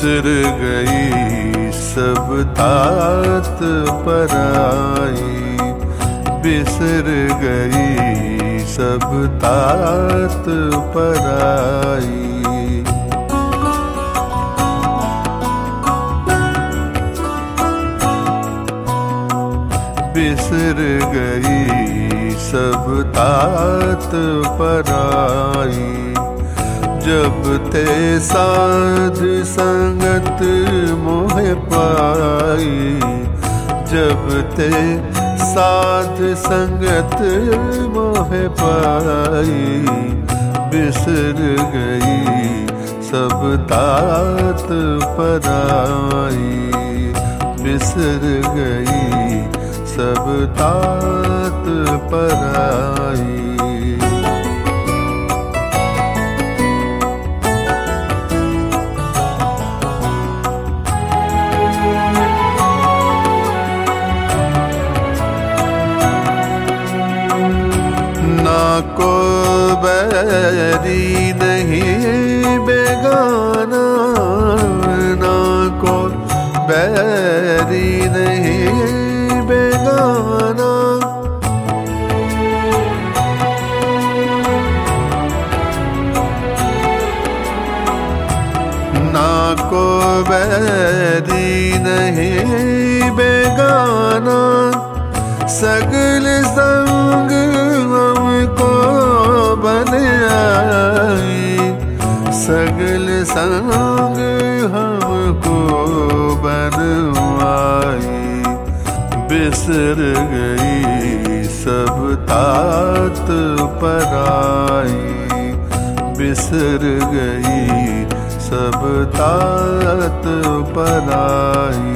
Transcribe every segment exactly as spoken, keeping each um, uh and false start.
बिसर गई सब तात पराई, बिसर गई सब तात पराई। बिसर गई सब तात पराई, जब ते साध संगत मोह पाई, जब ते साध संगत मोह पाई। बिसर गई सब तात पराई, बिसर गई सब तात पराई। ना को बैरी नहीं बेगाना, ना को बैरी नहीं बेगाना। ना को बैरी नहीं बेगाना, सगल संग हमको बन आई, सगल संग हमको बनवाई। बिसर गई सब तात पराई, बिसर गई सब तात पराई।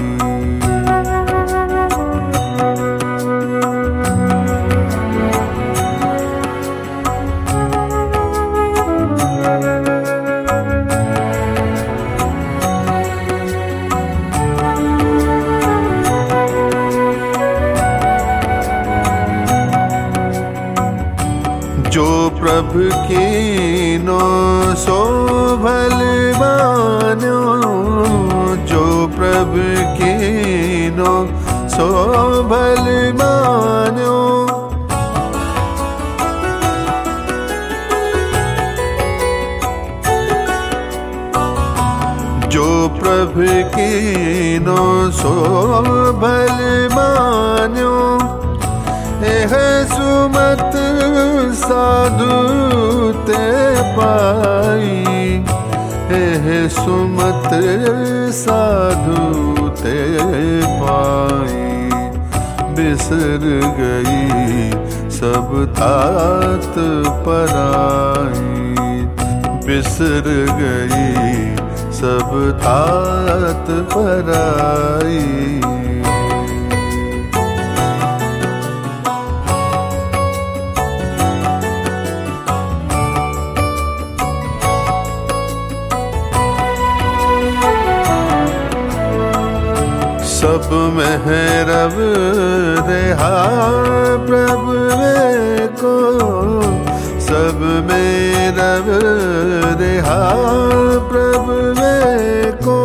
जो प्रभु कीनो सो भल मान्यो, जो प्रभु कीनो सो भल मान्यो। जो प्रभु कीनो सो भल मान्यो, एह सुमत साधु ते पाई, एह सुमत साधु ते पाई। बिसर गई सब तात पराई, बिसर गई सब तात पराई। सब महरब रहा प्रभु को, सब में रब रहा प्रभु को।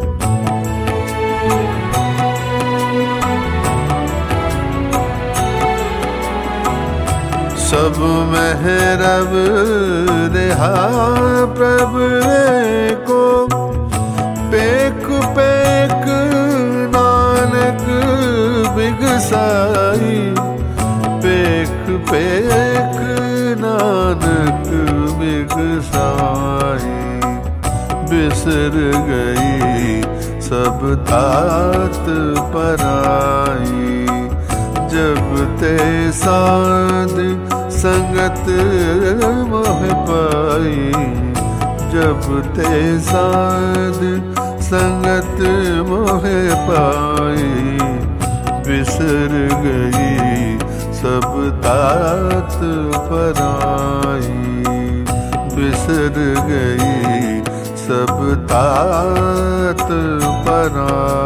सब महरब रहा प्रभु को, पेक पेक नानक बिगसाई, पेक पेक नानक बिगसाई। बिसर गई सब तात पराई, जब ते साध संगत मोह पाई, जब ते साध संगत मोह पाई। बिसर गई सब तात पराई, बिसर गई सब तात पराई।